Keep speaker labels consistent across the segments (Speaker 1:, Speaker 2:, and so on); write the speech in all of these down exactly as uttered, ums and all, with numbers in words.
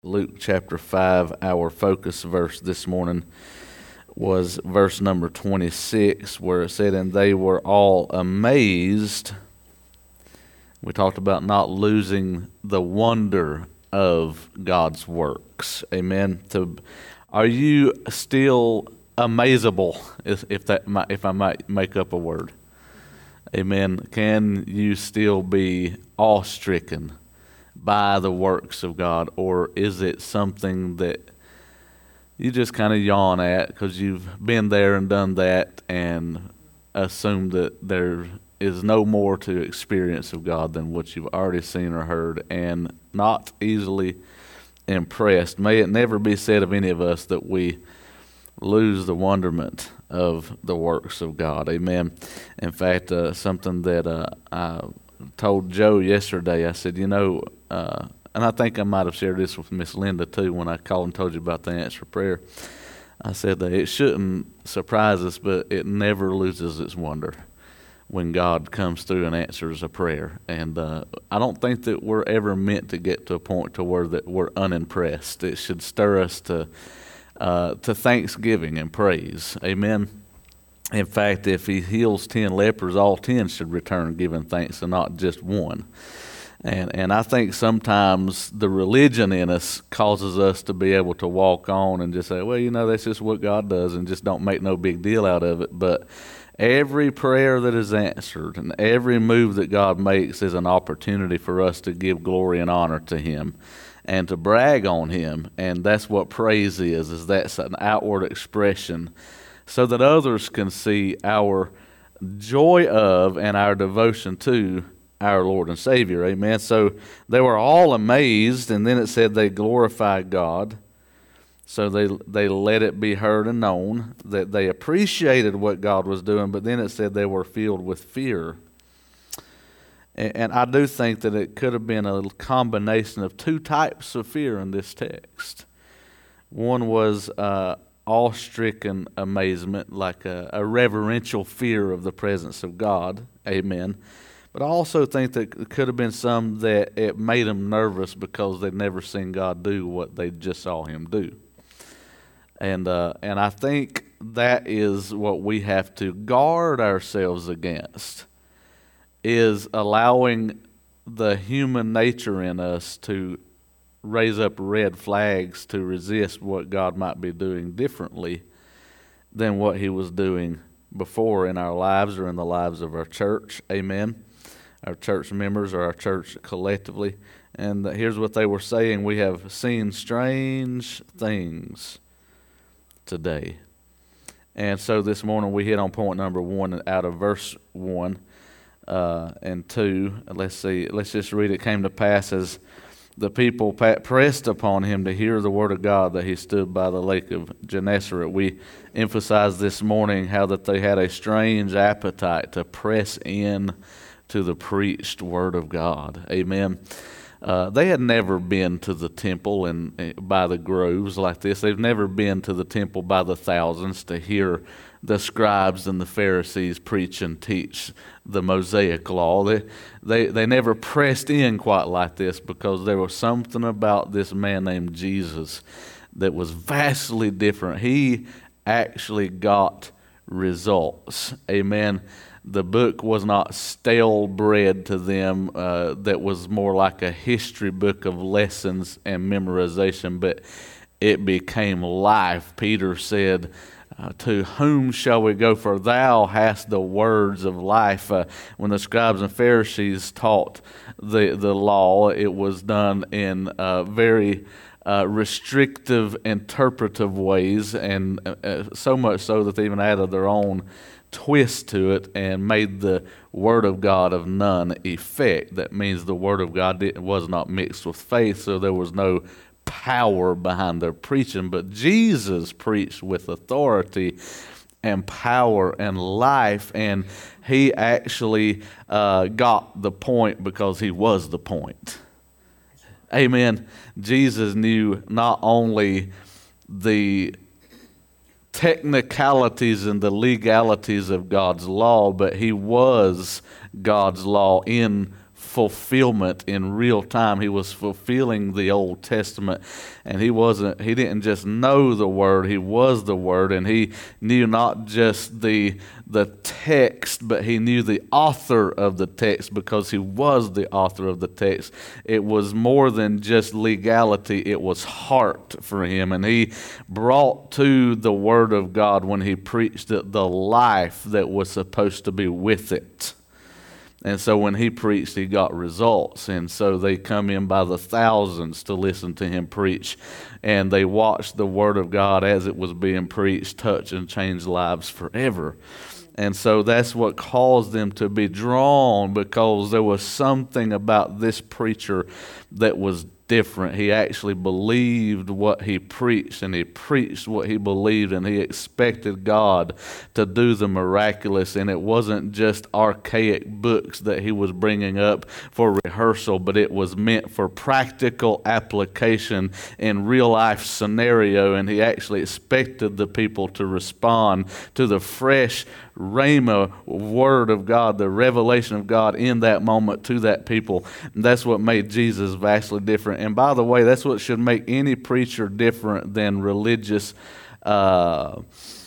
Speaker 1: Luke chapter five, our focus verse this morning was verse number twenty-six, where it said, "And they were all amazed." We talked about not losing the wonder of God's works. Amen. To, are you still amazable, if, if that might, if I might make up a word? Amen. Can you still be awe-stricken by the works of God, or is it something that you just kind of yawn at because you've been there and done that and assume that there is no more to experience of God than what you've already seen or heard, and not easily impressed? May it never be said of any of us that we lose the wonderment of the works of God. Amen. In fact, uh, something that uh, I told Joe yesterday, I said, you know, uh, and I think I might have shared this with Miss Linda too when I called and told you about the answer prayer. I said that it shouldn't surprise us, but it never loses its wonder when God comes through and answers a prayer. And uh, I don't think that we're ever meant to get to a point to where that we're unimpressed. It should stir us to uh, to thanksgiving and praise. Amen. In fact, if he heals ten lepers, all ten should return giving thanks and not just one. And and I think sometimes the religion in us causes us to be able to walk on and just say, well, you know, that's just what God does, and just don't make no big deal out of it. But every prayer that is answered and every move that God makes is an opportunity for us to give glory and honor to Him and to brag on Him. And that's what praise is, is that's an outward expression so that others can see our joy of and our devotion to our Lord and Savior. Amen. So they were all amazed, and then it said they glorified God. So they they let it be heard and known that they appreciated what God was doing, but then it said they were filled with fear. And, and I do think that it could have been a combination of two types of fear in this text. One was uh, awe-stricken amazement, like a, a reverential fear of the presence of God. Amen. But I also think that it could have been some that it made them nervous because they'd never seen God do what they just saw Him do. And uh, and I think that is what we have to guard ourselves against, is allowing the human nature in us to raise up red flags to resist what God might be doing differently than what He was doing before in our lives or in the lives of our church. Amen. Our church members or our church collectively. And here's what they were saying: we have seen strange things today. And so this morning we hit on point number one out of verse one uh, and two. Let's see, let's just read it. Came to pass as the people pressed upon him to hear the word of God that he stood by the lake of Gennesaret. We emphasized this morning how that they had a strange appetite to press in to the preached word of God. Amen. Uh, they had never been to the temple and uh, by the groves like this. They've never been to the temple by the thousands to hear the scribes and the Pharisees preach and teach the Mosaic law. They, they, they never pressed in quite like this because there was something about this man named Jesus that was vastly different. He actually got results. Amen. The book was not stale bread to them uh, that was more like a history book of lessons and memorization, but it became life. Peter said, uh, to whom shall we go? For thou hast the words of life. Uh, when the scribes and Pharisees taught the, the law, it was done in uh, very uh, restrictive, interpretive ways, and uh, so much so that they even added their own twist to it and made the word of God of none effect. That means the word of God did, was not mixed with faith, so there was no power behind their preaching. But Jesus preached with authority and power and life, and he actually uh, got the point because he was the point. Amen. Jesus knew not only the technicalities and the legalities of God's law, but he was God's law in fulfillment in real time. He was fulfilling the Old Testament, and he wasn't he didn't just know the Word, he was the Word, and he knew not just the the text, but he knew the author of the text because he was the author of the text. It was more than just legality, it was heart for him, and he brought to the Word of God, when he preached it, the life that was supposed to be with it. And so when he preached, he got results. And so they come in by the thousands to listen to him preach. And they watched the Word of God as it was being preached touch and change lives forever. And so that's what caused them to be drawn, because there was something about this preacher that was different. He actually believed what he preached, and he preached what he believed, and he expected God to do the miraculous. And it wasn't just archaic books that he was bringing up for rehearsal, but it was meant for practical application in real life scenario. And he actually expected the people to respond to the fresh Rhema word of God, the revelation of God in that moment to that people. And that's what made Jesus vastly different. And by the way, that's what should make any preacher different than religious uh,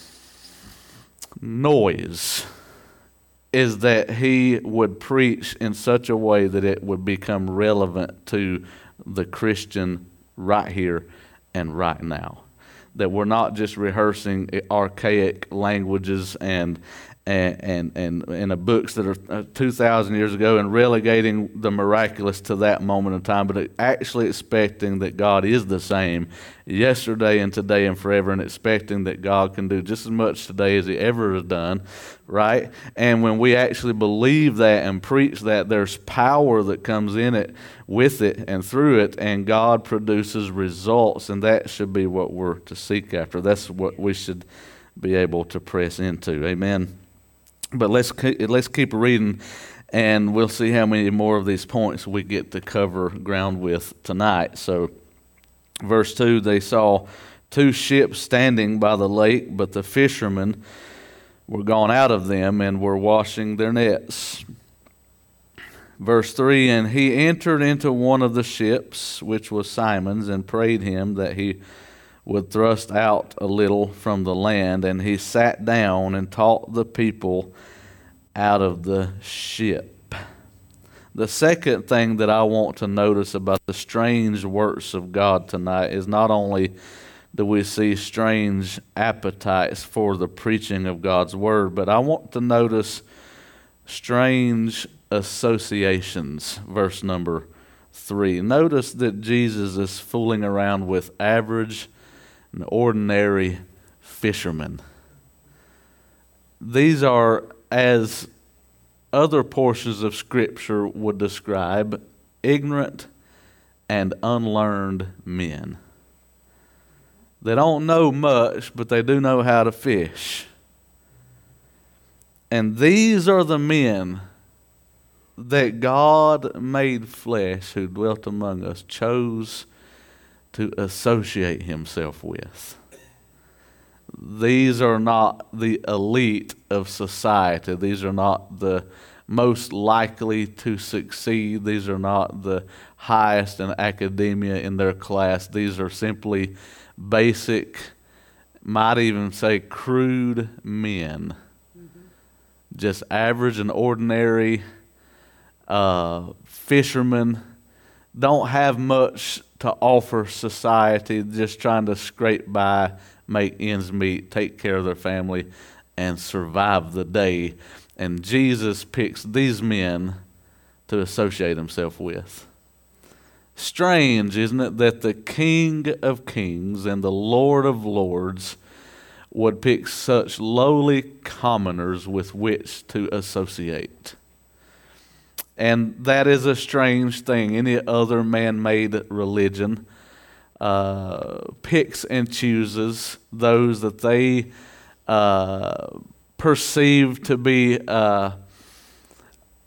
Speaker 1: noise, is that he would preach in such a way that it would become relevant to the Christian right here and right now. That we're not just rehearsing archaic languages and and and and, and uh, books that are uh, two thousand years ago and relegating the miraculous to that moment in time, but actually expecting that God is the same yesterday and today and forever, and expecting that God can do just as much today as he ever has done, right? And when we actually believe that and preach that, there's power that comes in it, with it, and through it, and God produces results, and that should be what we're to seek after. That's what we should be able to press into. Amen. But let's let's keep reading, and we'll see how many more of these points we get to cover ground with tonight. So, verse two, they saw two ships standing by the lake, but the fishermen were gone out of them and were washing their nets. Verse three, and he entered into one of the ships, which was Simon's, and prayed him that he would thrust out a little from the land. And he sat down and taught the people out of the ship. The second thing that I want to notice about the strange works of God tonight is not only do we see strange appetites for the preaching of God's word, but I want to notice strange associations. Verse number three. Notice that Jesus is fooling around with average and ordinary fishermen. These are, as other portions of Scripture would describe, ignorant and unlearned men. They don't know much, but they do know how to fish. And these are the men that God made flesh, who dwelt among us, chose to associate himself with. These are not the elite of society. These are not the most likely to succeed. These are not the highest in academia in their class. These are simply basic, might even say crude men. Mm-hmm. Just average and ordinary uh, fishermen. Don't have much to offer society, just trying to scrape by, make ends meet, take care of their family, and survive the day. And Jesus picks these men to associate himself with. Strange, isn't it, that the King of Kings and the Lord of Lords would pick such lowly commoners with which to associate. And that is a strange thing. Any other man-made religion uh, picks and chooses those that they uh, perceive to be uh,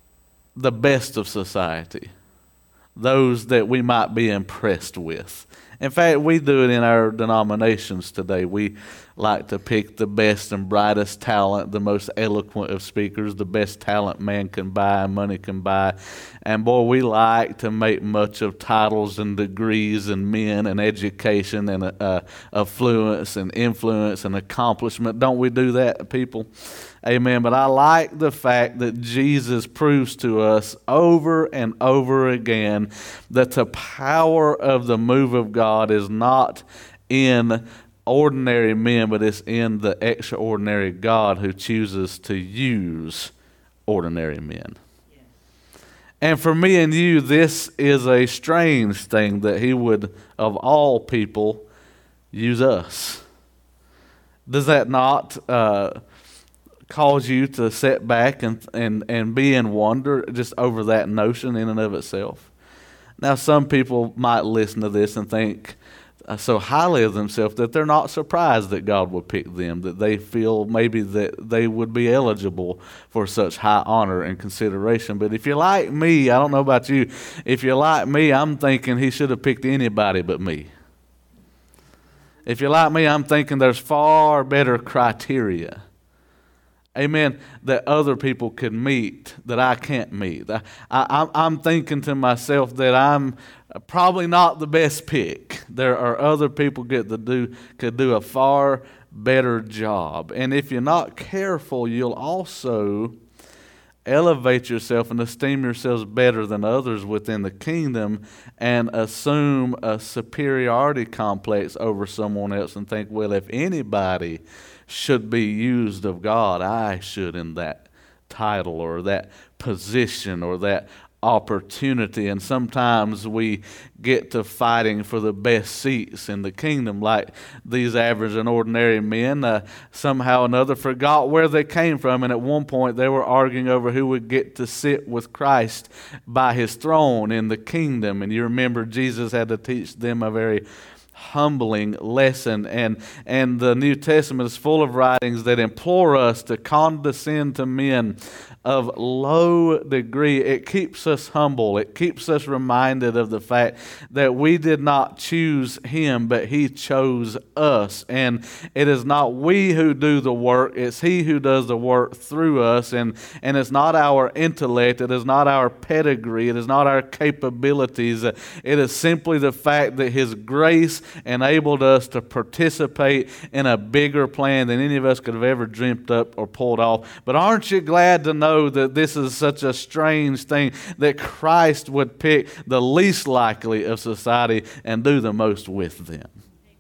Speaker 1: the best of society, those that we might be impressed with. In fact, we do it in our denominations today. We like to pick the best and brightest talent, the most eloquent of speakers, the best talent man can buy and money can buy. And boy, we like to make much of titles and degrees and men and education and uh, affluence and influence and accomplishment. Don't we do that, people? Amen. But I like the fact that Jesus proves to us over and over again that the power of the move of God is not in ordinary men, but it's in the extraordinary God who chooses to use ordinary men. Yes. And for me and you, this is a strange thing that he would, of all people, use us. Does that not uh, cause you to sit back and, and, and be in wonder just over that notion in and of itself? Now, some people might listen to this and think so highly of themselves that they're not surprised that God would pick them, that they feel maybe that they would be eligible for such high honor and consideration. But if you're like me, I don't know about you, if you're like me, I'm thinking he should have picked anybody but me. If you're like me, I'm thinking there's far better criteria, amen, that other people could meet that I can't meet. I, I, I'm thinking to myself that I'm probably not the best pick. There are other people get to do could do a far better job. And if you're not careful, you'll also elevate yourself and esteem yourselves better than others within the kingdom and assume a superiority complex over someone else and think, well, if anybody should be used of God, I should in that title or that position or that opportunity. And sometimes we get to fighting for the best seats in the kingdom, like these average and ordinary men uh, somehow or another forgot where they came from, and at one point they were arguing over who would get to sit with Christ by his throne in the kingdom. And you remember Jesus had to teach them a very humbling lesson, and and the New Testament is full of writings that implore us to condescend to men of low degree. It keeps us humble. It keeps us reminded of the fact that we did not choose him, but he chose us. And it is not we who do the work, it's he who does the work through us. And, and it's not our intellect, it is not our pedigree, it is not our capabilities. It is simply the fact that his grace enabled us to participate in a bigger plan than any of us could have ever dreamt up or pulled off. But aren't you glad to know that this is such a strange thing that Christ would pick the least likely of society and do the most with them?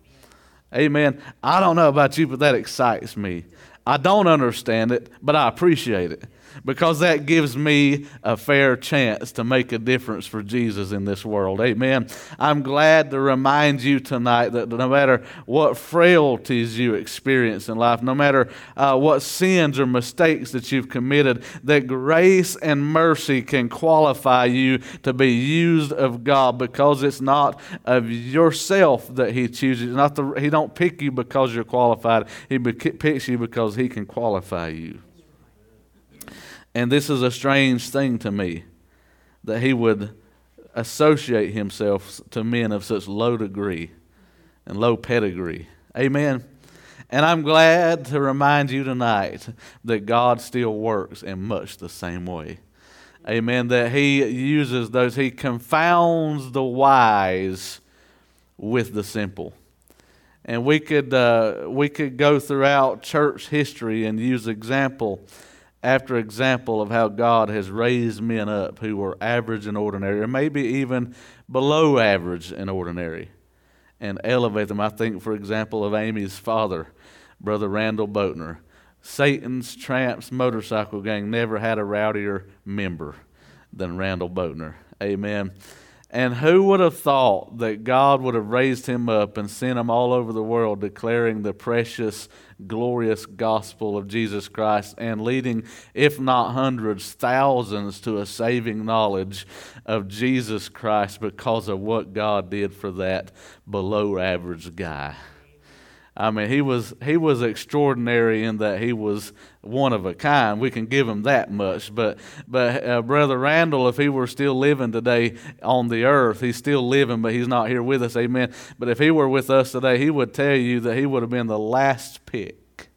Speaker 1: Amen. Amen. I don't know about you, but that excites me. I don't understand it, but I appreciate it, because that gives me a fair chance to make a difference for Jesus in this world. Amen. I'm glad to remind you tonight that no matter what frailties you experience in life, no matter uh, what sins or mistakes that you've committed, that grace and mercy can qualify you to be used of God, because it's not of yourself that he chooses. Not the, he don't pick you because you're qualified. He picks you because he can qualify you. And this is a strange thing to me, that he would associate himself to men of such low degree and low pedigree. Amen. And I'm glad to remind you tonight that God still works in much the same way. Amen. That he uses those, he confounds the wise with the simple. And we could uh, we could go throughout church history and use example after example of how God has raised men up who were average and ordinary, or maybe even below average and ordinary, and elevate them. I think, for example, of Amy's father, Brother Randall Boatner. Satan's Tramps motorcycle gang never had a rowdier member than Randall Boatner. Amen. And who would have thought that God would have raised him up and sent him all over the world declaring the precious, glorious gospel of Jesus Christ and leading, if not hundreds, thousands to a saving knowledge of Jesus Christ because of what God did for that below average guy. I mean, he was he was extraordinary in that he was one of a kind. We can give him that much. But but uh, Brother Randall, if he were still living today on the earth, he's still living, but he's not here with us. Amen. But if he were with us today, he would tell you that he would have been the last pick.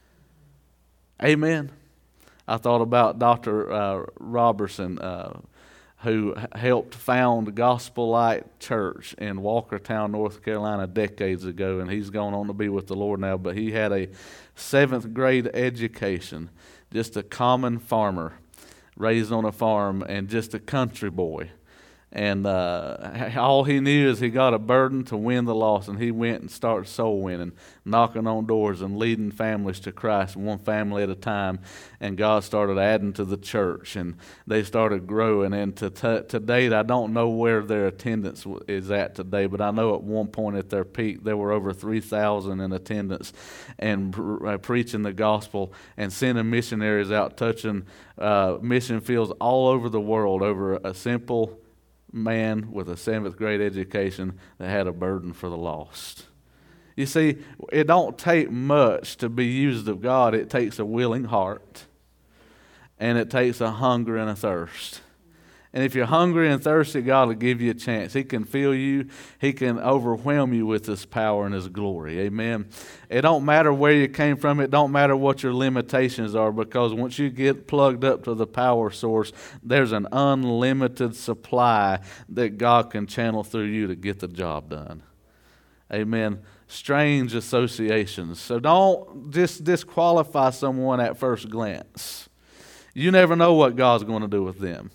Speaker 1: Amen. I thought about Doctor Uh, Robertson, uh, who helped found Gospel Light Church in Walkertown, North Carolina, decades ago, and he's gone on to be with the Lord now. But he had a seventh grade education, just a common farmer, raised on a farm, and just a country boy. And uh, all he knew is he got a burden to win the lost, and he went and started soul winning, knocking on doors and leading families to Christ, one family at a time. And God started adding to the church, and they started growing. And to, t- to date, I don't know where their attendance is at today, but I know at one point at their peak, there were over three thousand in attendance and pre- uh, preaching the gospel and sending missionaries out, touching uh, mission fields all over the world over a simple man with a seventh grade education that had a burden for the lost. You see, it don't take much to be used of God. It takes a willing heart, and it takes a hunger and a thirst. And if you're hungry and thirsty, God will give you a chance. He can fill you. He can overwhelm you with His power and His glory. Amen. It don't matter where you came from. It don't matter what your limitations are, because once you get plugged up to the power source, there's an unlimited supply that God can channel through you to get the job done. Amen. Strange associations. So don't just disqualify someone at first glance. You never know what God's going to do with them.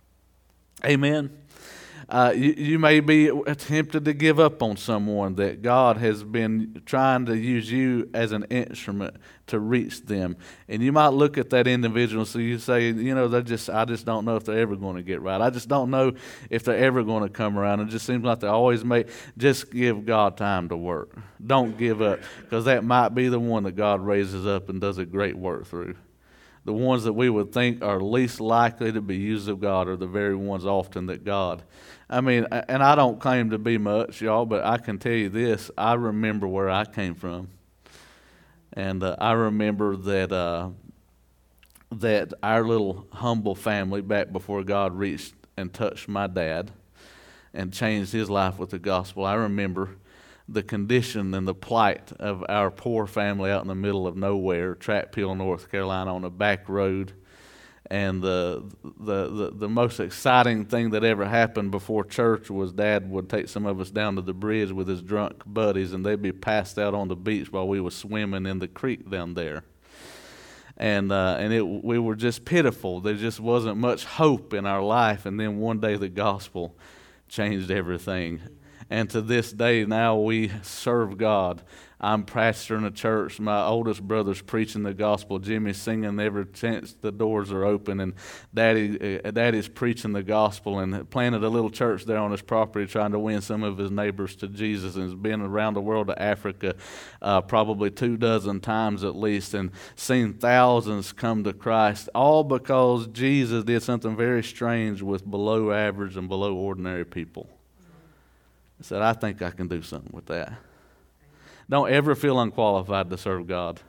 Speaker 1: Amen. Uh, you, you may be tempted to give up on someone that God has been trying to use you as an instrument to reach them. And you might look at that individual, so you say, you know, they're just, I just don't know if they're ever going to get right. I just don't know if they're ever going to come around. It just seems like they always make, just give God time to work. Don't give up, because that might be the one that God raises up and does a great work through. The ones that we would think are least likely to be used of God are the very ones often that God, I mean, and I don't claim to be much, y'all, but I can tell you this, I remember where I came from. And uh, I remember that uh, that our little humble family, back before God reached and touched my dad and changed his life with the gospel, I remember the condition and the plight of our poor family out in the middle of nowhere, Trappill, North Carolina, on a back road. And the, the the the most exciting thing that ever happened before church was Dad would take some of us down to the bridge with his drunk buddies, and they'd be passed out on the beach while we were swimming in the creek down there. And uh, and it we were just pitiful. There just wasn't much hope in our life. And then one day the gospel changed everything. And to this day, now we serve God. I'm pastoring a church. My oldest brother's preaching the gospel. Jimmy's singing ever since the doors are open. And Daddy, uh, Daddy's preaching the gospel and planted a little church there on his property, trying to win some of his neighbors to Jesus. And has been around the world to Africa uh, probably two dozen times at least, and seen thousands come to Christ, all because Jesus did something very strange with below average and below ordinary people. I said, I think I can do something with that. Don't ever feel unqualified to serve God.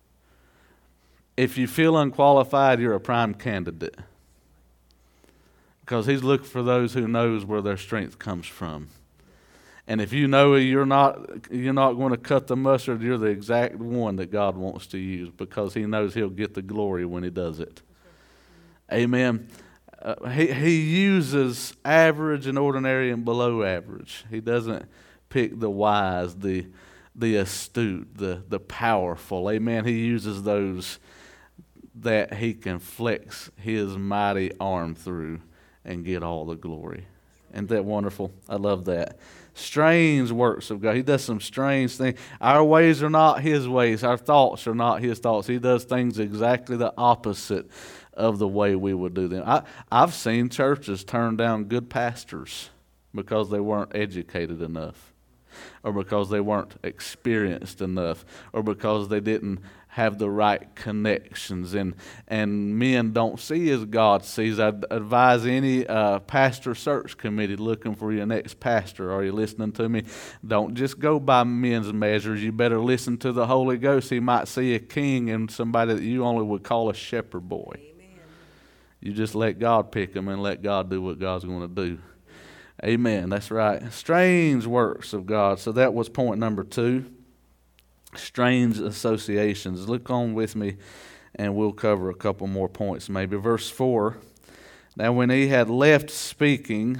Speaker 1: If you feel unqualified, you're a prime candidate, because He's looking for those who knows where their strength comes from. And if you know you're not you're not going to cut the mustard, you're the exact one that God wants to use, because He knows He'll get the glory when He does it. Amen. Uh, he, he uses average and ordinary and below average. He doesn't pick the wise, the the astute, the, the powerful. Amen. He uses those that He can flex His mighty arm through and get all the glory. Isn't that wonderful? I love that. Strange works of God. He does some strange things. Our ways are not His ways. Our thoughts are not His thoughts. He does things exactly the opposite of the way we would do them. I, I've seen churches turn down good pastors because they weren't educated enough. or because they weren't experienced enough, or because they didn't have the right connections. And and men don't see as God sees. I'd advise any uh, pastor search committee looking for your next pastor. Are you listening to me? Don't just go by men's measures. You better listen to the Holy Ghost. He might see a king and somebody that you only would call a shepherd boy. Amen. You just let God pick them and let God do what God's going to do. Amen. That's right. Strange works of God. So that was point number two. Strange associations. Look on with me and we'll cover a couple more points maybe. Verse four. Now when he had left speaking,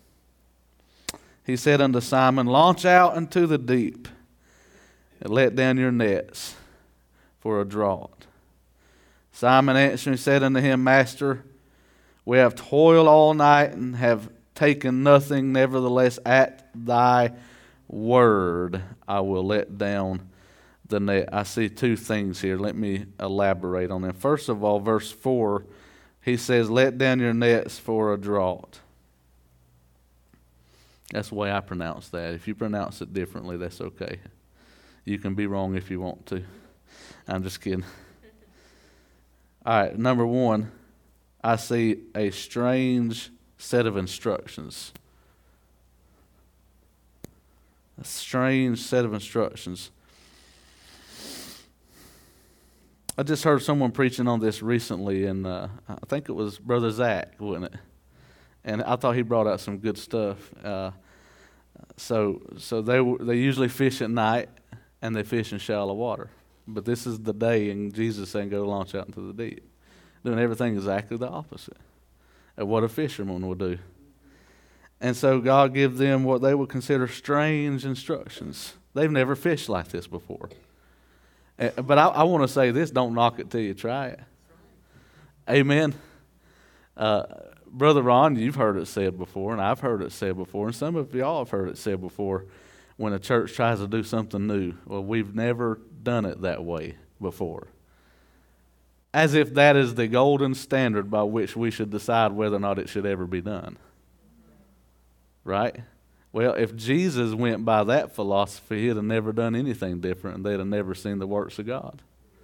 Speaker 1: he said unto Simon, launch out into the deep and let down your nets for a draught. Simon answering said unto him, Master, we have toiled all night and have taken nothing. Nevertheless, at thy word I will let down the net. I see two things here. Let me elaborate on them. First of all, verse four, he says, let down your nets for a draught. That's the way I pronounce that. If you pronounce it differently, that's okay. You can be wrong if you want to. I'm just kidding. All right, number one, I see a strange set of instructions. A strange set of instructions. I just heard someone preaching on this recently, and uh, I think it was Brother Zach, wasn't it? And I thought he brought out some good stuff. Uh, so, so they they usually fish at night, and they fish in shallow water. But this is the day, and Jesus saying, "Go launch out into the deep," doing everything exactly the opposite of what a fisherman would do. And so God gives them what they would consider strange instructions. They've never fished like this before. But I, I want to say this, don't knock it till you try it. Amen. Uh, Brother Ron, you've heard it said before, and I've heard it said before, and some of y'all have heard it said before, when a church tries to do something new. Well, we've never done it that way before. As if that is the golden standard by which we should decide whether or not it should ever be done. Right? Well, if Jesus went by that philosophy, he'd have never done anything different, and they'd have never seen the works of God.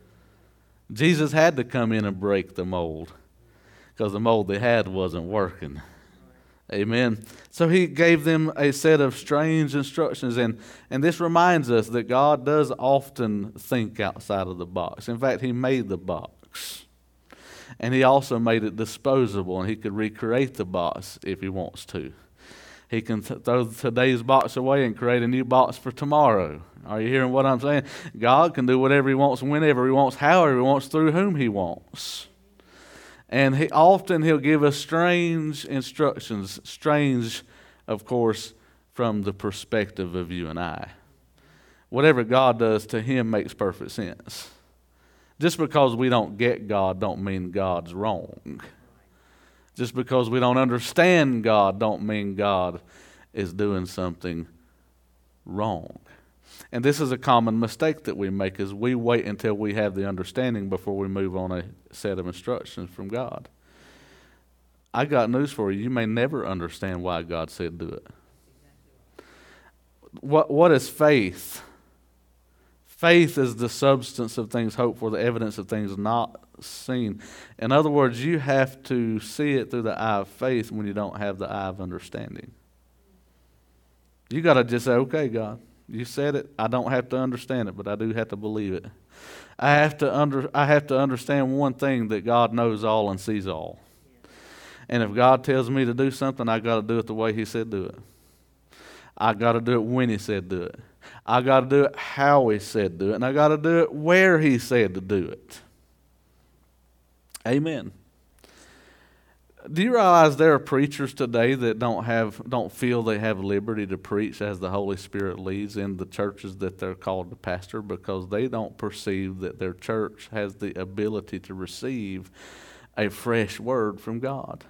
Speaker 1: Jesus had to come in and break the mold, because the mold they had wasn't working. Amen. So he gave them a set of strange instructions, and, and this reminds us that God does often think outside of the box. In fact, he made the box, and he also made it disposable, and he could recreate the box if he wants to. He can th- throw today's box away and create a new box for tomorrow. Are you hearing what I'm saying? God can do whatever he wants, whenever he wants, however he wants, through whom he wants. And he, often he'll give us strange instructions, strange, of course, from the perspective of you and I. Whatever God does to him makes perfect sense. Just because we don't get God don't mean God's wrong. Just because we don't understand God don't mean God is doing something wrong. And this is a common mistake that we make, is we wait until we have the understanding before we move on a set of instructions from God. I got news for you. You may never understand why God said do it. What What is faith? Faith is the substance of things hoped for, the evidence of things not seen. In other words, you have to see it through the eye of faith when you don't have the eye of understanding. You got to just say, okay, God, you said it. I don't have to understand it, but I do have to believe it. I have to under. I have to understand one thing, that God knows all and sees all. And if God tells me to do something, I got to do it the way he said do it. I got to do it when he said do it. I got to do it how he said do it. And I got to do it where he said to do it. Amen. Do you realize there are preachers today that don't have, don't feel they have liberty to preach as the Holy Spirit leads in the churches that they're called to pastor, because they don't perceive that their church has the ability to receive a fresh word from God?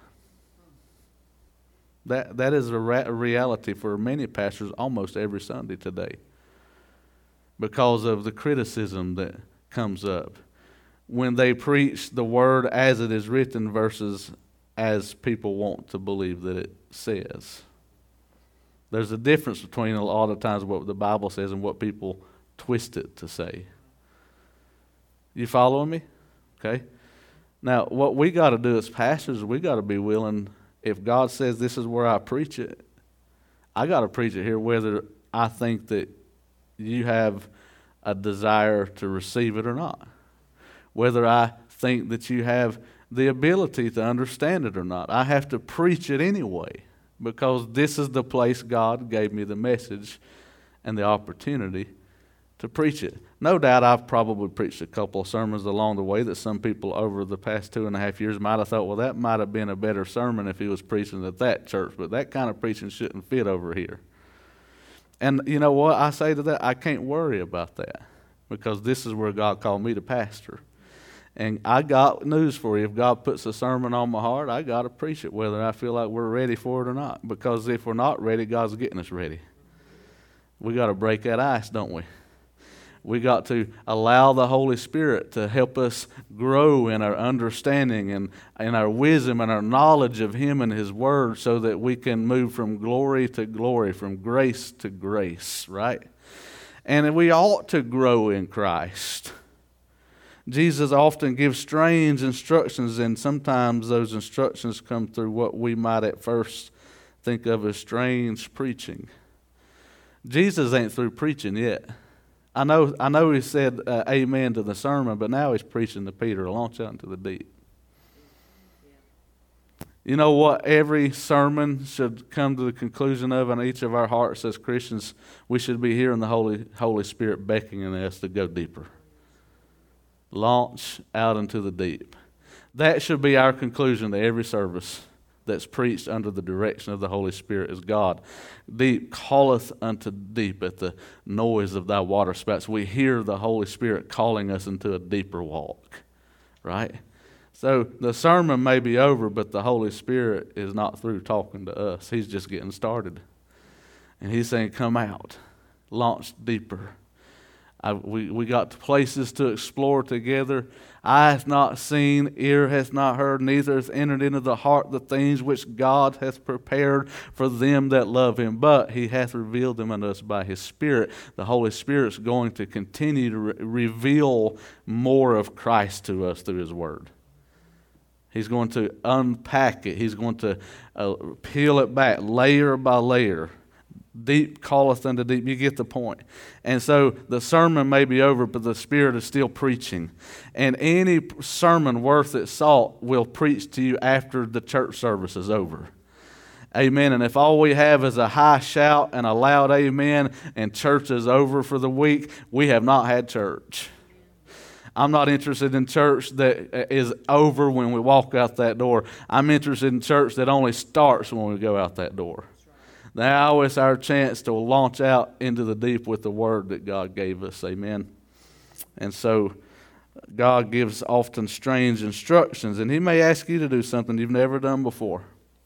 Speaker 1: That that is a, ra- a reality for many pastors almost every Sunday today, because of the criticism that comes up when they preach the word as it is written versus as people want to believe that it says. There's a difference between a lot of times what the Bible says and what people twist it to say. You following me? Okay. Now, what we got to do as pastors, we got to be willing, if God says this is where I preach it, I got to preach it here whether I think that you have a desire to receive it or not. Whether I think that you have the ability to understand it or not. I have to preach it anyway because this is the place God gave me the message and the opportunity to preach it. No doubt I've probably preached a couple of sermons along the way that some people over the past two and a half years might have thought, well, that might have been a better sermon if he was preaching at that church, but that kind of preaching shouldn't fit over here. And you know what? I say to that, I can't worry about that because this is where God called me to pastor. And I got news for you. If God puts a sermon on my heart, I got to preach it whether I feel like we're ready for it or not. Because if we're not ready, God's getting us ready. We got to break that ice, don't we? We got to allow the Holy Spirit to help us grow in our understanding and in our wisdom and our knowledge of Him and His Word so that we can move from glory to glory, from grace to grace, right? And we ought to grow in Christ. Jesus often gives strange instructions, and sometimes those instructions come through what we might at first think of as strange preaching. Jesus ain't through preaching yet. I know I know he said uh, amen to the sermon, but now he's preaching to Peter, launch out into the deep. You know what every sermon should come to the conclusion of in each of our hearts as Christians? We should be hearing the Holy, Holy Spirit beckoning us to go deeper. Launch out into the deep. That should be our conclusion to every service that's preached under the direction of the Holy Spirit is God. Deep calleth unto deep at the noise of thy water spouts. We hear the Holy Spirit calling us into a deeper walk, right? So the sermon may be over, but the Holy Spirit is not through talking to us. He's just getting started. And He's saying, come out, launch deeper. I, we, we got places to explore together. Eye hath not seen, ear hath not heard, neither hath entered into the heart the things which God hath prepared for them that love Him. But He hath revealed them unto us by His Spirit. The Holy Spirit's going to continue to re- reveal more of Christ to us through His Word. He's going to unpack it. He's going to uh, peel it back layer by layer. Deep calleth unto deep. You get the point. And so the sermon may be over, but the Spirit is still preaching. And any sermon worth its salt will preach to you after the church service is over. Amen. And if all we have is a high shout and a loud amen and church is over for the week, we have not had church. I'm not interested in church that is over when we walk out that door. I'm interested in church that only starts when we go out that door. Now is our chance to launch out into the deep with the Word that God gave us. Amen. And so God gives often strange instructions, and He may ask you to do something you've never done before.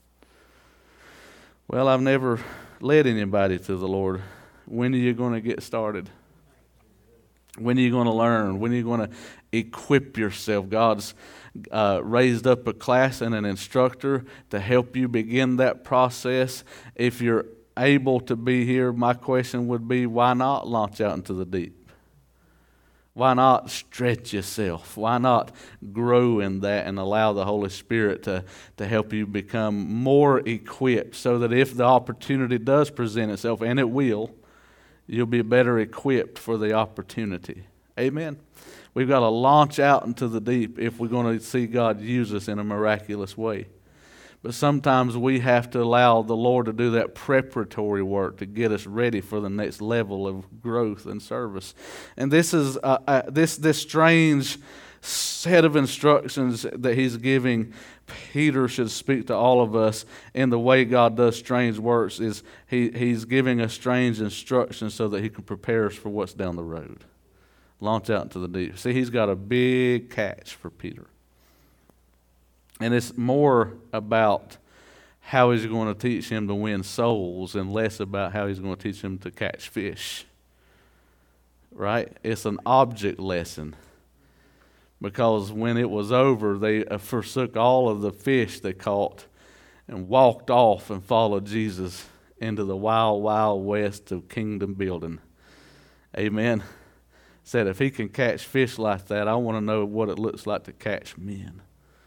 Speaker 1: Well, I've never led anybody to the Lord. When are you going to get started? When are you going to learn? When are you going to equip yourself? God's uh, raised up a class and an instructor to help you begin that process. If you're able to be here, my question would be, why not launch out into the deep? Why not stretch yourself? Why not grow in that and allow the Holy Spirit to, to help you become more equipped so that if the opportunity does present itself, and it will, you'll be better equipped for the opportunity. Amen. We've got to launch out into the deep if we're going to see God use us in a miraculous way. But sometimes we have to allow the Lord to do that preparatory work to get us ready for the next level of growth and service. And this is uh, uh, this this strange set of instructions that He's giving Peter should speak to all of us in the way God does strange works is he, He's giving us strange instructions so that He can prepare us for what's down the road. Launch out into the deep. See, He's got a big catch for Peter. And it's more about how He's going to teach him to win souls and less about how He's going to teach him to catch fish. Right? It's an object lesson. Because when it was over, they forsook all of the fish they caught and walked off and followed Jesus into the wild, wild west of kingdom building. Amen. Said if he can catch fish like that, I want to know what it looks like to catch men.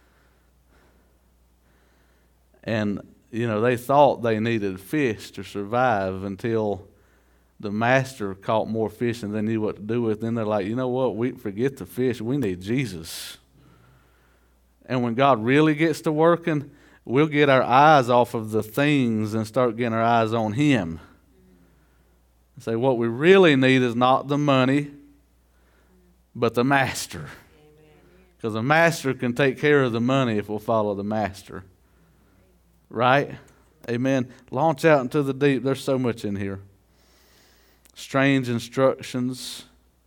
Speaker 1: And, you know, they thought they needed fish to survive until the master caught more fish than they knew what to do with. Then they're like, you know what, we forget the fish, we need Jesus. And when God really gets to working, we'll get our eyes off of the things and start getting our eyes on him. Say, what we really need is not the money, but the master. Because the master can take care of the money if we'll follow the master. Right? Amen. Launch out into the deep. There's so much in here. Strange instructions.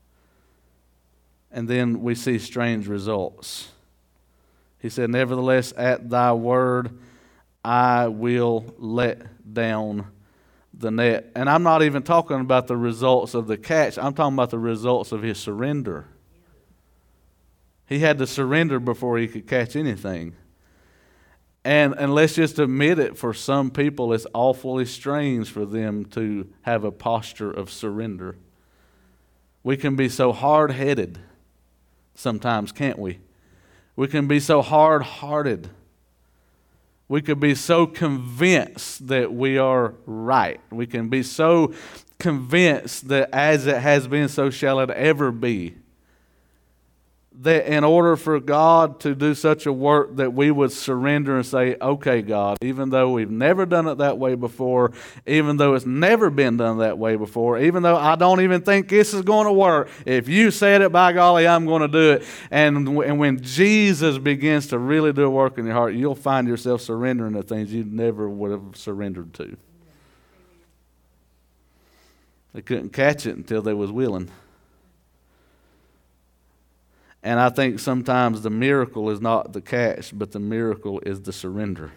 Speaker 1: And then we see strange results. He said, nevertheless, at thy word, I will let down the net. And I'm not even talking about the results of the catch. I'm talking about the results of his surrender. He had to surrender before he could catch anything. And, and let's just admit it, for some people it's awfully strange for them to have a posture of surrender. We can be so hard-headed sometimes, can't we? We can be so hard-hearted. We could be so convinced that we are right. We can be so convinced that as it has been, so shall it ever be. That in order for God to do such a work, that we would surrender and say, okay, God, even though we've never done it that way before, even though it's never been done that way before, even though I don't even think this is going to work, if you said it, by golly, I'm going to do it. And, and when Jesus begins to really do a work in your heart, you'll find yourself surrendering to things you never would have surrendered to. They couldn't catch it until they was willing. And I think sometimes the miracle is not the catch, but the miracle is the surrender.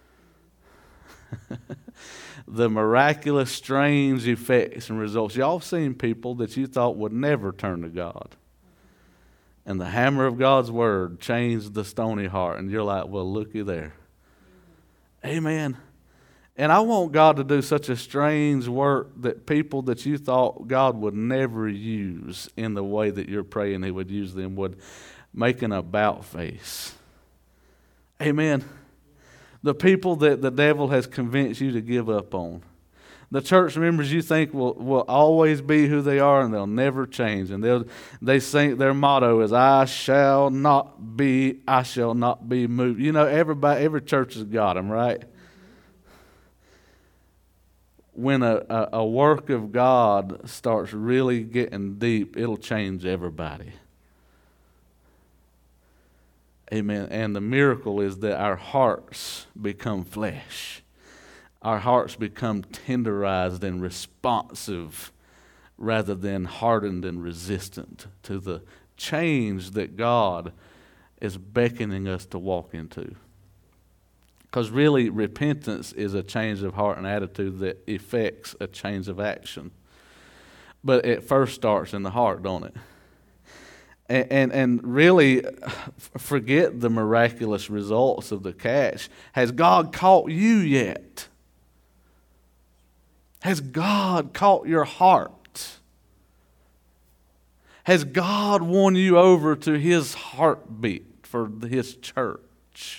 Speaker 1: The miraculous, strange effects and results. Y'all seen people that you thought would never turn to God. And the hammer of God's word changed the stony heart. And you're like, well, looky there. Amen. And I want God to do such a strange work that people that you thought God would never use in the way that you're praying he would use them would make an about face. Amen. The people that the devil has convinced you to give up on. The church members you think will, will always be who they are and they'll never change. And they'll they think their motto is, I shall not be, I shall not be moved. You know, everybody, every church has got them, right? When a, a, a work of God starts really getting deep, it'll change everybody. Amen. And the miracle is that our hearts become flesh. Our hearts become tenderized and responsive rather than hardened and resistant to the change that God is beckoning us to walk into. Because really, repentance is a change of heart and attitude that effects a change of action. But it first starts in the heart, don't it? And, and, and really, forget the miraculous results of the catch. Has God caught you yet? Has God caught your heart? Has God won you over to his heartbeat for his church?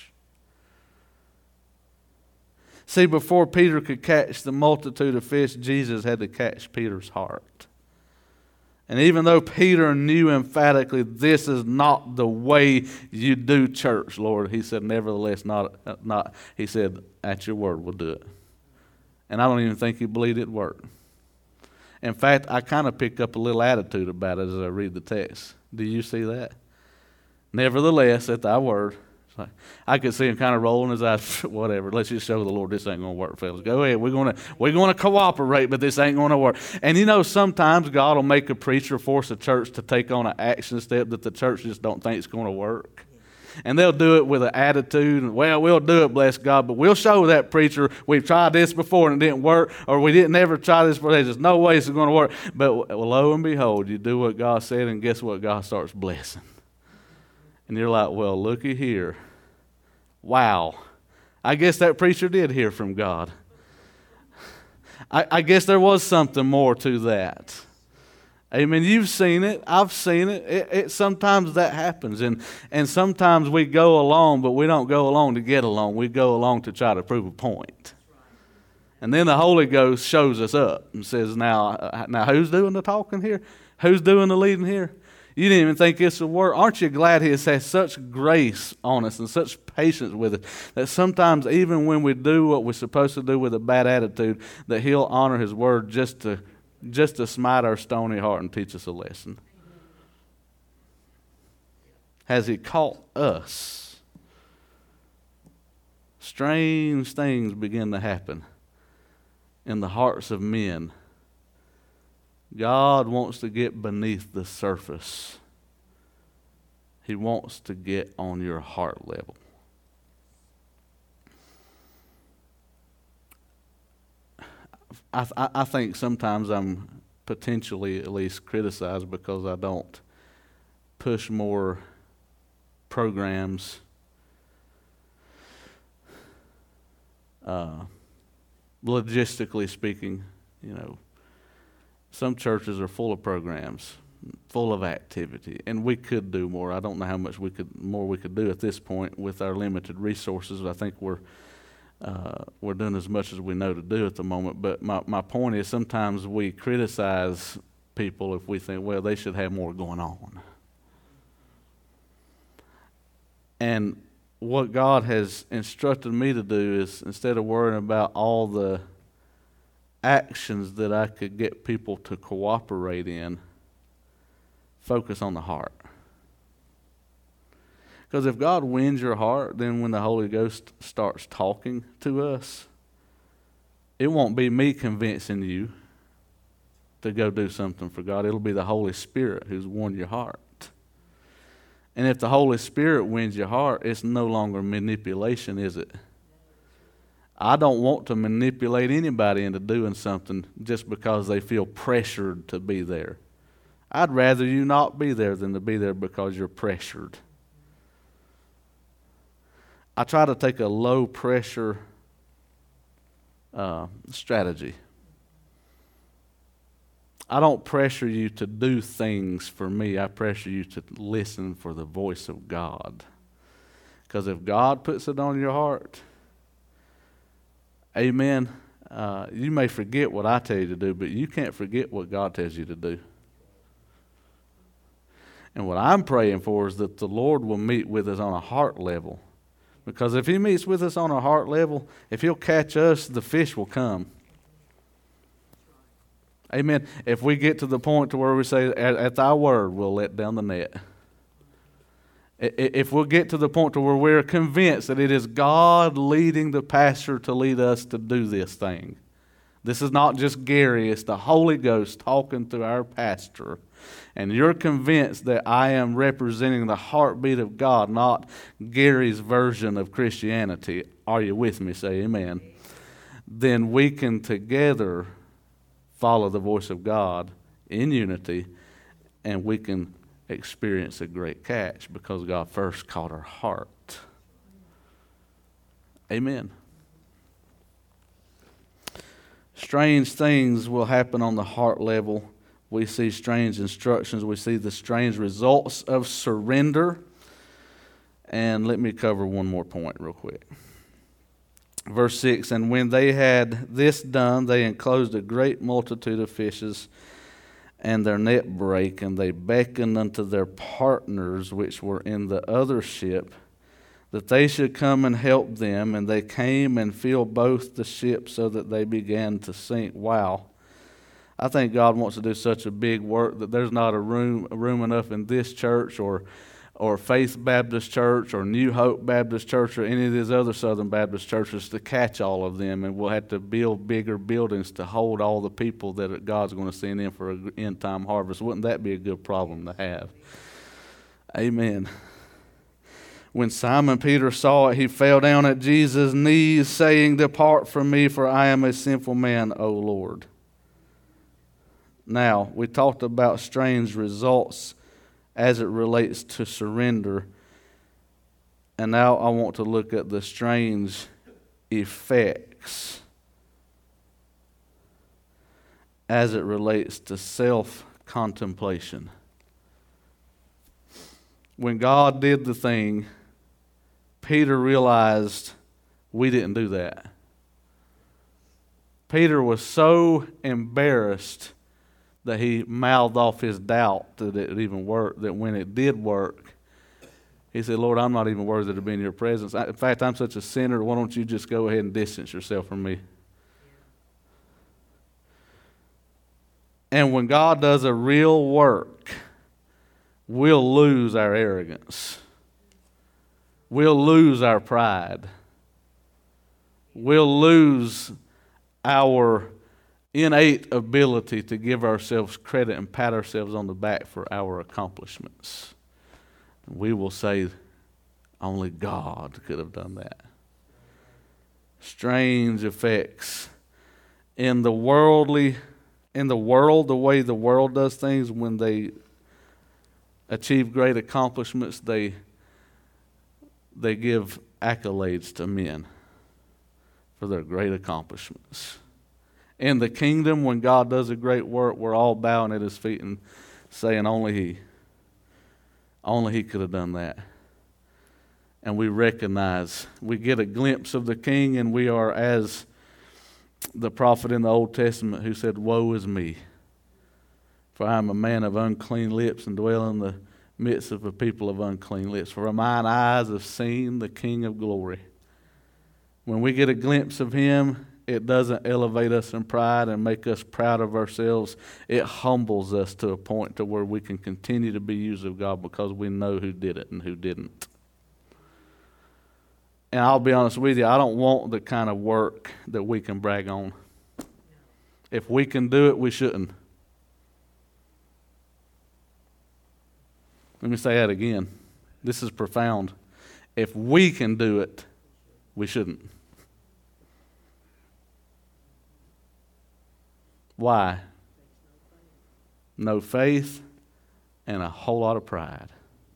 Speaker 1: See, before Peter could catch the multitude of fish, Jesus had to catch Peter's heart. And even though Peter knew emphatically, this is not the way you do church, Lord, he said, nevertheless, not, not. He said, at your word, we'll do it. And I don't even think he believed it'd work. In fact, I kind of pick up a little attitude about it as I read the text. Do you see that? Nevertheless, at thy word. Like, I could see him kind of rolling his eyes. Whatever. Let's just show the Lord this ain't going to work, fellas. Go ahead. We're going to we're going to cooperate, but this ain't going to work. And you know, sometimes God will make a preacher force a church to take on an action step that the church just don't think is going to work. And they'll do it with an attitude. And, well, we'll do it, bless God, but we'll show that preacher we've tried this before and it didn't work, or we didn't ever try this before. There's just no way it's going to work. But well, lo and behold, you do what God said, and guess what? God starts blessing. And you're like, well, looky here. Wow. I guess that preacher did hear from God. I, I guess there was something more to that. Amen. You've seen it. I've seen it. It, it. Sometimes that happens. And, and sometimes we go along, but we don't go along to get along. We go along to try to prove a point. And then the Holy Ghost shows us up and says, now, uh, now who's doing the talking here? Who's doing the leading here? You didn't even think it's a word. Aren't you glad He has had such grace on us and such patience with us that sometimes even when we do what we're supposed to do with a bad attitude, that He'll honor His word just to just to smite our stony heart and teach us a lesson? Has He caught us? Strange things begin to happen in the hearts of men. God wants to get beneath the surface. He wants to get on your heart level. I, th- I think sometimes I'm potentially at least criticized because I don't push more programs, uh, logistically speaking. You know, some churches are full of programs, full of activity, and we could do more. I don't know how much we could more we could do at this point with our limited resources. I think we're Uh, we're doing as much as we know to do at the moment. But my, my point is sometimes we criticize people if we think, well, they should have more going on. And what God has instructed me to do is, instead of worrying about all the actions that I could get people to cooperate in, focus on the heart. Because if God wins your heart, then when the Holy Ghost starts talking to us, it won't be me convincing you to go do something for God. It'll be the Holy Spirit who's won your heart. And if the Holy Spirit wins your heart, it's no longer manipulation, is it? I don't want to manipulate anybody into doing something just because they feel pressured to be there. I'd rather you not be there than to be there because you're pressured. I try to take a low pressure uh, strategy. I don't pressure you to do things for me. I pressure you to listen for the voice of God. Because if God puts it on your heart, amen, uh, you may forget what I tell you to do, but you can't forget what God tells you to do. And what I'm praying for is that the Lord will meet with us on a heart level. Because if He meets with us on a heart level, if He'll catch us, the fish will come. Amen. If we get to the point to where we say, at, at Thy word, we'll let down the net. If we'll get to the point to where we're convinced that it is God leading the pastor to lead us to do this thing. This is not just Gary, it's the Holy Ghost talking through our pastor. And you're convinced that I am representing the heartbeat of God, not Gary's version of Christianity. Are you with me? Say amen. Then we can together follow the voice of God in unity, and we can experience a great catch because God first caught our heart. Amen. Strange things will happen on the heart level. We see strange instructions. We see the strange results of surrender. And let me cover one more point real quick. Verse six, and when they had this done, they enclosed a great multitude of fishes, and their net brake, and they beckoned unto their partners which were in the other ship, that they should come and help them. And they came and filled both the ships, so that they began to sink. Wow. I think God wants to do such a big work that there's not a room room enough in this church or or Faith Baptist Church or New Hope Baptist Church or any of these other Southern Baptist churches to catch all of them. And we'll have to build bigger buildings to hold all the people that God's going to send in for an end-time harvest. Wouldn't that be a good problem to have? Amen. When Simon Peter saw it, he fell down at Jesus' knees, saying, Depart from me, for I am a sinful man, O Lord. Now, we talked about strange results as it relates to surrender. And now I want to look at the strange effects as it relates to self-contemplation. When God did the thing, Peter realized we didn't do that. Peter was so embarrassed that he mouthed off his doubt that it even worked, that when it did work, he said, Lord, I'm not even worthy to be in your presence. In fact, I'm such a sinner, why don't you just go ahead and distance yourself from me? And when God does a real work, we'll lose our arrogance. We'll lose our pride. We'll lose our innate ability to give ourselves credit and pat ourselves on the back for our accomplishments. We will say, only God could have done that. Strange effects. In the worldly, in the world, the way the world does things, when they achieve great accomplishments, they they give accolades to men for their great accomplishments. In the kingdom, when God does a great work, we're all bowing at his feet and saying, only he. Only he could have done that. And we recognize, we get a glimpse of the king, and we are as the prophet in the Old Testament who said, woe is me, for I am a man of unclean lips and dwell in the midst of a people of unclean lips. For mine eyes have seen the King of glory. When we get a glimpse of him, it doesn't elevate us in pride and make us proud of ourselves. It humbles us to a point to where we can continue to be used of God because we know who did it and who didn't. And I'll be honest with you, I don't want the kind of work that we can brag on. If we can do it, we shouldn't. Let me say that again. This is profound. If we can do it, we shouldn't. Why? No faith and a whole lot of pride.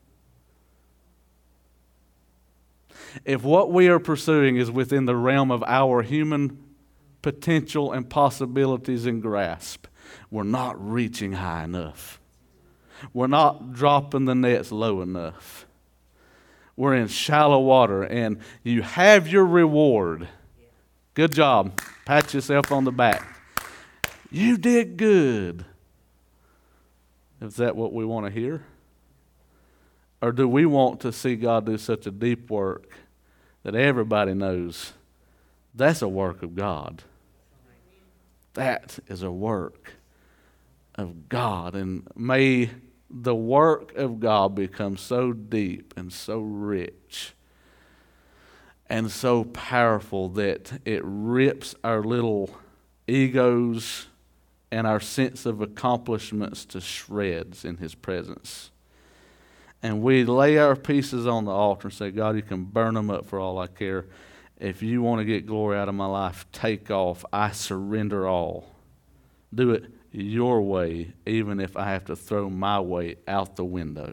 Speaker 1: If what we are pursuing is within the realm of our human potential and possibilities and grasp, we're not reaching high enough. We're not dropping the nets low enough. We're in shallow water, and you have your reward. Good job. Pat yourself on the back. You did good. Is that what we want to hear? Or do we want to see God do such a deep work that everybody knows that's a work of God? That is a work of God. And may the work of God become so deep and so rich and so powerful that it rips our little egos and our sense of accomplishments to shreds in his presence. And we lay our pieces on the altar and say, God, you can burn them up for all I care. If you want to get glory out of my life, take off. I surrender all. Do it your way, even if I have to throw my way out the window.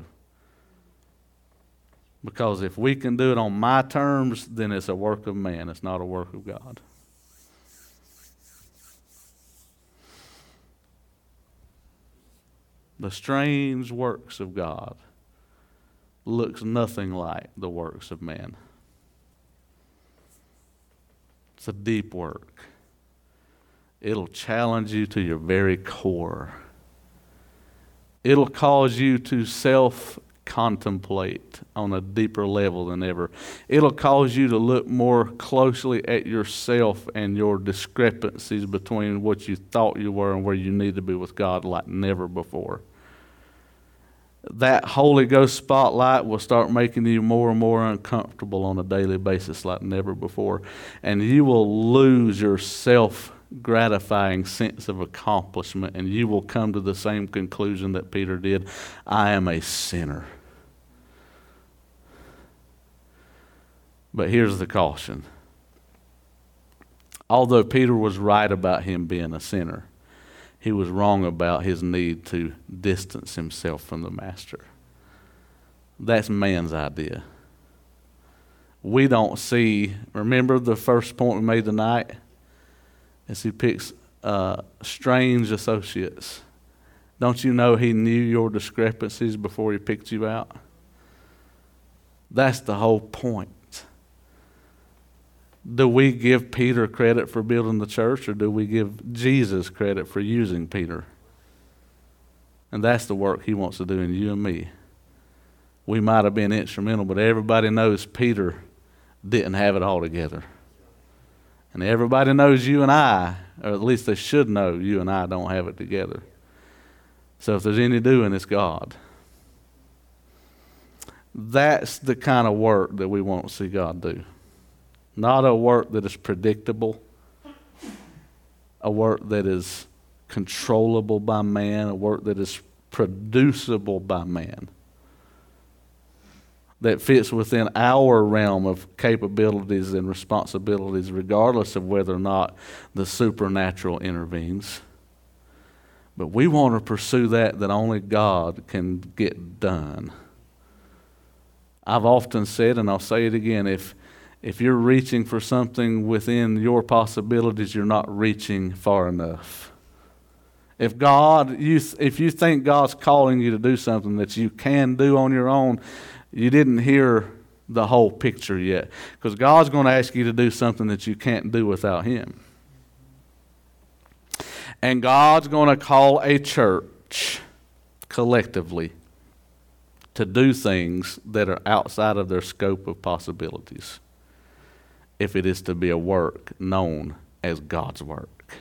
Speaker 1: Because if we can do it on my terms, then it's a work of man. It's not a work of God. The strange works of God looks nothing like the works of man. It's a deep work. It'll challenge you to your very core. It'll cause you to self-contemplate on a deeper level than ever. It'll cause you to look more closely at yourself and your discrepancies between what you thought you were and where you need to be with God like never before. That Holy Ghost spotlight will start making you more and more uncomfortable on a daily basis like never before. And you will lose your self-gratifying sense of accomplishment, and you will come to the same conclusion that Peter did. I am a sinner. But here's the caution. Although Peter was right about him being a sinner, he was wrong about his need to distance himself from the master. That's man's idea. We don't see, remember the first point we made tonight? As he picks uh, strange associates. Don't you know he knew your discrepancies before he picked you out? That's the whole point. Do we give Peter credit for building the church, or do we give Jesus credit for using Peter? And that's the work he wants to do in you and me. We might have been instrumental, but everybody knows Peter didn't have it all together. And everybody knows you and I, or at least they should know you and I don't have it together. So if there's any doing, it's God. That's the kind of work that we want to see God do. Not a work that is predictable, a work that is controllable by man, a work that is producible by man, that fits within our realm of capabilities and responsibilities, regardless of whether or not the supernatural intervenes. But we want to pursue that that only God can get done. I've often said, and I'll say it again, if if you're reaching for something within your possibilities, you're not reaching far enough. If God, you if you think God's calling you to do something that you can do on your own, you didn't hear the whole picture yet. Because God's going to ask you to do something that you can't do without Him. And God's going to call a church collectively to do things that are outside of their scope of possibilities, if it is to be a work known as God's work.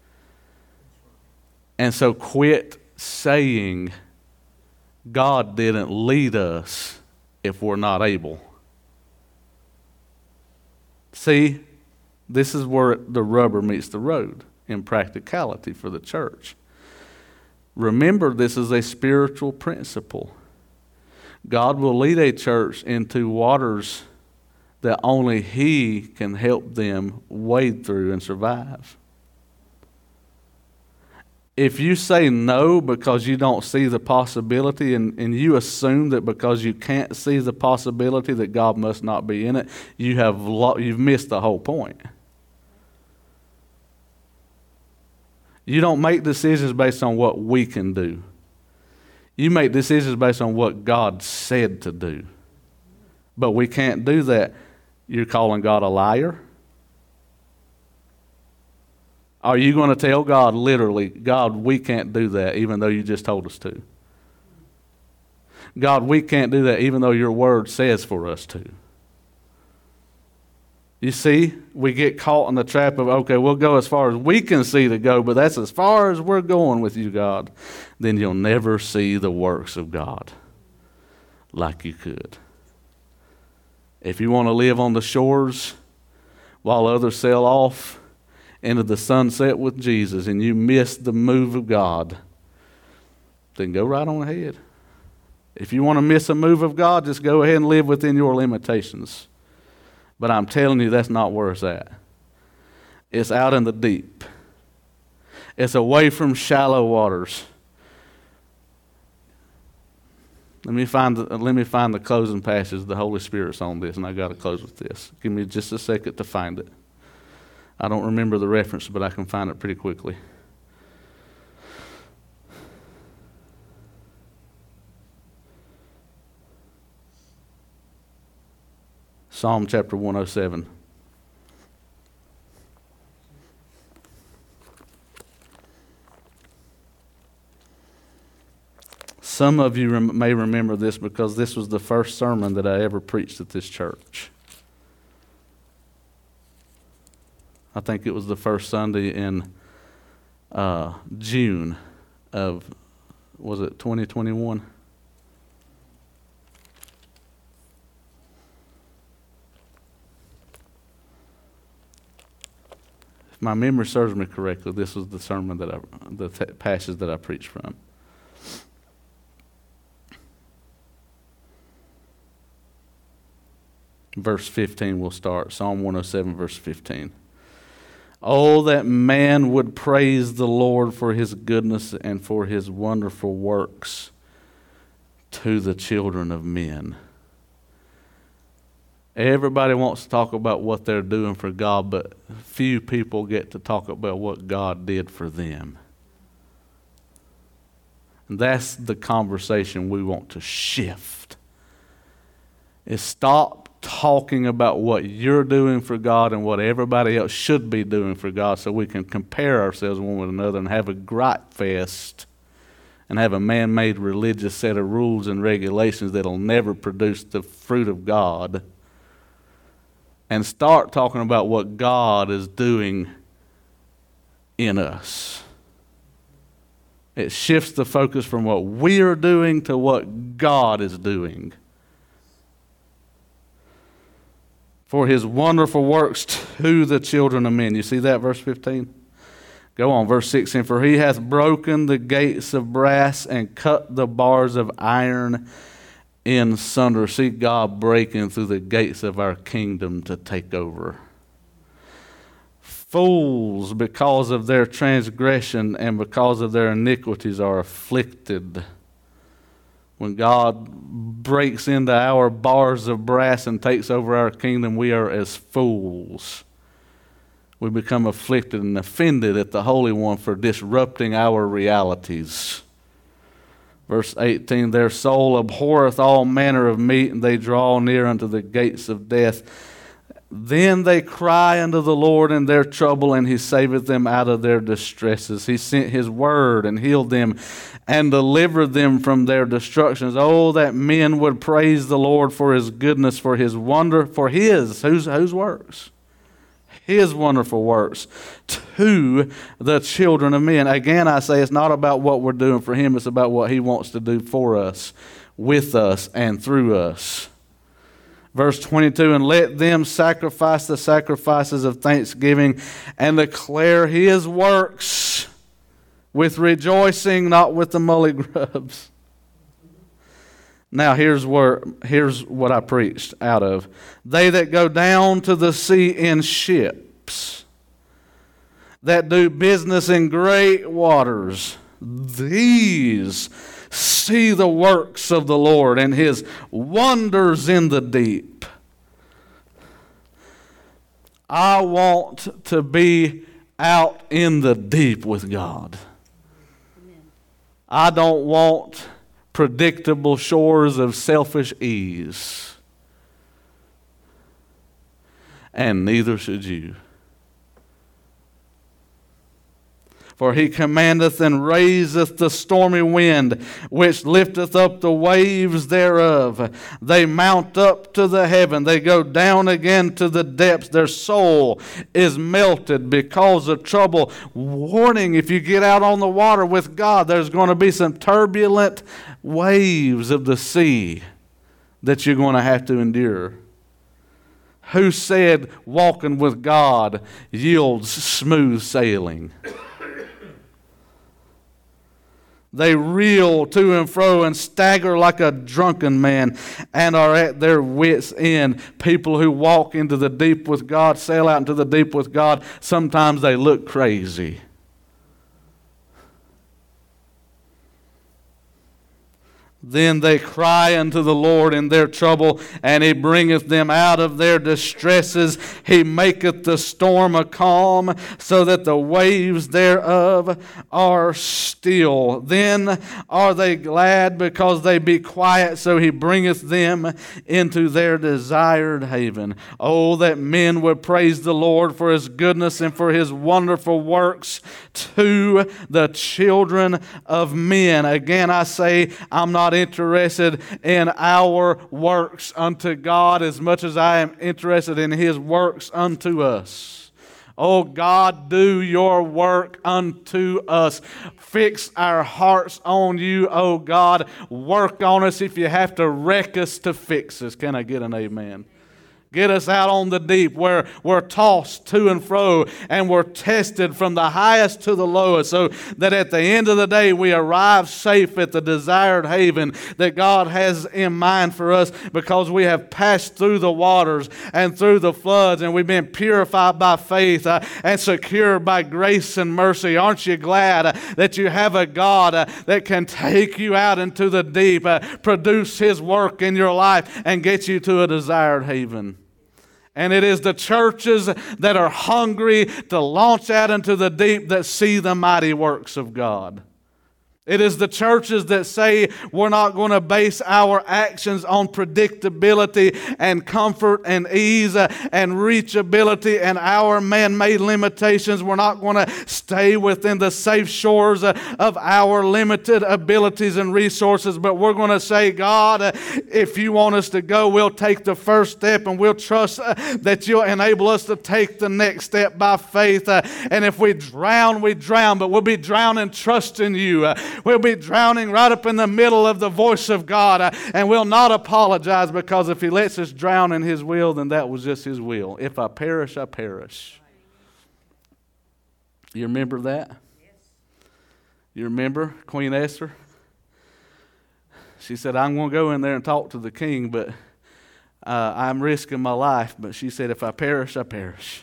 Speaker 1: And so quit saying God didn't lead us if we're not able. See, this is where the rubber meets the road in practicality for the church. Remember, this is a spiritual principle. God will lead a church into waters that only He can help them wade through and survive. If you say no because you don't see the possibility, and, and you assume that because you can't see the possibility that God must not be in it, you have lo- you've missed the whole point. You don't make decisions based on what we can do. You make decisions based on what God said to do. But we can't do that. You're calling God a liar? Are you going to tell God literally, God, we can't do that even though you just told us to? God, we can't do that even though your word says for us to. You see, we get caught in the trap of, okay, we'll go as far as we can see to go, but that's as far as we're going with you, God. Then you'll never see the works of God like you could. If you want to live on the shores while others sail off into the sunset with Jesus and you miss the move of God, then go right on ahead. If you want to miss a move of God, just go ahead and live within your limitations. But I'm telling you, that's not where it's at. It's out in the deep. It's away from shallow waters. Let me find the, let me find the closing passage. The Holy Spirit's on this, and I got to close with this. Give me just a second to find it. I don't remember the reference, but I can find it pretty quickly. Psalm chapter one oh seven. Some of you rem- may remember this because this was the first sermon that I ever preached at this church. I think it was the first Sunday in uh, June of, was it twenty twenty-one? If my memory serves me correctly, this was the sermon that I, the t- passage that I preached from. Verse fifteen will start. Psalm one oh seven, verse fifteen. Oh, that man would praise the Lord for His goodness and for His wonderful works to the children of men. Everybody wants to talk about what they're doing for God, but few people get to talk about what God did for them. And that's the conversation we want to shift. Is stop talking about what you're doing for God and what everybody else should be doing for God, so we can compare ourselves one with another and have a gripe fest and have a man-made religious set of rules and regulations that'll never produce the fruit of God. And start talking about what God is doing in us. It shifts the focus from what we are doing to what God is doing. For his wonderful works to the children of men. You see that, verse fifteen? Go on, verse sixteen. For he hath broken the gates of brass and cut the bars of iron in sunder. See God breaking through the gates of our kingdom to take over. Fools, because of their transgression and because of their iniquities, are afflicted. When God breaks into our bars of brass and takes over our kingdom, we are as fools. We become afflicted and offended at the Holy One for disrupting our realities. Verse eighteen, their soul abhorreth all manner of meat, and they draw near unto the gates of death. Then they cry unto the Lord in their trouble, and he saveth them out of their distresses. He sent his word and healed them and delivered them from their destructions. Oh, that men would praise the Lord for his goodness, for his wonder, for his, whose, whose works? His wonderful works to the children of men. Again, I say it's not about what we're doing for him. It's about what he wants to do for us, with us, and through us. Verse twenty-two, and let them sacrifice the sacrifices of thanksgiving and declare his works with rejoicing, not with the mully grubs. Now here's where here's what I preached out of. They that go down to the sea in ships, that do business in great waters, these see the works of the Lord and his wonders in the deep. I want to be out in the deep with God. Amen. I don't want predictable shores of selfish ease. And neither should you. For he commandeth and raiseth the stormy wind, which lifteth up the waves thereof. They mount up to the heaven. They go down again to the depths. Their soul is melted because of trouble. Warning, if you get out on the water with God, there's going to be some turbulent waves of the sea that you're going to have to endure. Who said walking with God yields smooth sailing? They reel to and fro and stagger like a drunken man and are at their wits' end. People who walk into the deep with God, sail out into the deep with God, sometimes they look crazy. Then they cry unto the Lord in their trouble, and he bringeth them out of their distresses. He maketh the storm a calm, so that the waves thereof are still. Then are they glad because they be quiet, so he bringeth them into their desired haven. Oh, that men would praise the Lord for his goodness and for his wonderful works to the children of men. Again, I say, I'm not interested in our works unto God as much as I am interested in his works unto us. Oh God, do your work unto us. Fix our hearts on you, oh God. Work on us if you have to wreck us to fix us. Can I get an amen? Get us out on the deep where we're tossed to and fro and we're tested from the highest to the lowest, so that at the end of the day we arrive safe at the desired haven that God has in mind for us, because we have passed through the waters and through the floods and we've been purified by faith uh, and secured by grace and mercy. Aren't you glad uh, that you have a God uh, that can take you out into the deep, uh, produce his work in your life and get you to a desired haven? And it is the churches that are hungry to launch out into the deep that see the mighty works of God. It is the churches that say we're not going to base our actions on predictability and comfort and ease uh, and reachability and our man-made limitations. We're not going to stay within the safe shores uh, of our limited abilities and resources, but we're going to say, God, uh, if you want us to go, we'll take the first step, and we'll trust uh, that you'll enable us to take the next step by faith. Uh, and if we drown, we drown, but we'll be drowning trusting you. Uh, We'll be drowning right up in the middle of the voice of God, uh, and we'll not apologize, because if He lets us drown in His will, then that was just His will. If I perish, I perish. You remember that? Yes. You remember Queen Esther? She said, I'm going to go in there and talk to the king, but uh, I'm risking my life. But she said, if I perish, I perish.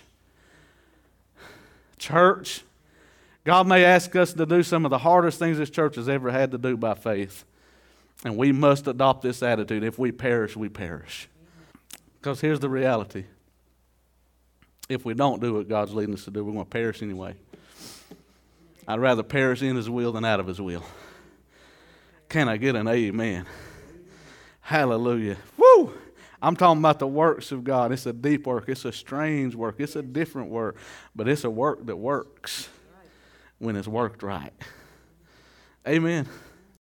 Speaker 1: Church, God may ask us to do some of the hardest things this church has ever had to do by faith. And we must adopt this attitude. If we perish, we perish. Because here's the reality. If we don't do what God's leading us to do, we're going to perish anyway. I'd rather perish in His will than out of His will. Can I get an amen? Hallelujah. Woo! I'm talking about the works of God. It's a deep work. It's a strange work. It's a different work. But it's a work that works when it's worked right. Amen.